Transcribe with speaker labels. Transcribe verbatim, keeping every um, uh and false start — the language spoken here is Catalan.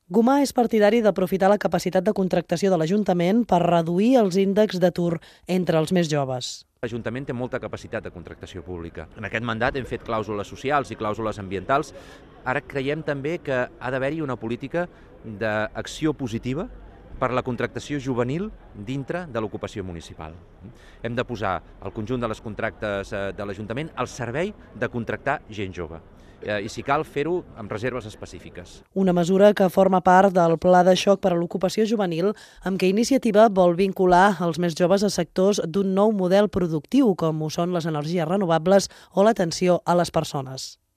Speaker 1: Gomà és partidari d'aprofitar la capacitat de contractació de l'Ajuntament per reduir els índexs d'atur entre els més joves.
Speaker 2: L'Ajuntament té molta capacitat de contractació pública. En aquest mandat hem fet clàusules socials i clàusules ambientals. Ara creiem també que ha d'haver-hi una política d'acció positiva per la contractació juvenil dintre de l'ocupació municipal. Hem de posar el conjunt de les contractes de l'Ajuntament al servei de contractar gent jove. I si cal fer-ho amb reserves específiques.
Speaker 1: Una mesura que forma part del Pla de xoc per a l'ocupació juvenil amb què Iniciativa vol vincular els més joves a sectors d'un nou model productiu com ho són les energies renovables o l'atenció a les persones.